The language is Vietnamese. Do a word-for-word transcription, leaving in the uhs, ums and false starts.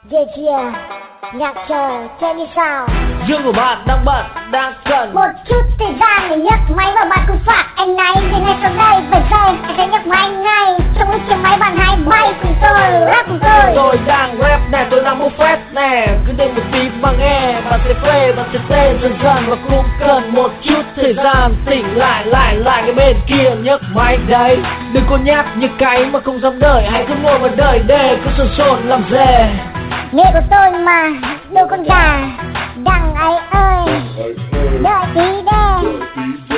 Yeah yeah, nhạc chờ, chơi đi sao? Dương của bạn đang bận, đang cần Một chút thời gian để nhấc máy và bạn cùng phạt anh này. Thì ngay sau đây, vài giây, anh sẽ nhấc máy ngay. Trong cái chiếc máy bạn hãy bay cùng tôi, rap cùng tôi. Tôi đang rap nè, tôi đang bốc phét nè. Cứ đêm một tí mà nghe, bạn sẽ phê, bạn sẽ tê dần dần. Và cũng cần một chút thời gian tỉnh lại, lại, lại cái bên kia nhấc máy đấy. Đừng có nhát như cái mà không dám đợi. Hãy cứ ngồi và đợi để cứ sồn sồn làm dề. Nghề của tôi mà, đâu con gà. Đằng ấy ơi, đợi tí đê.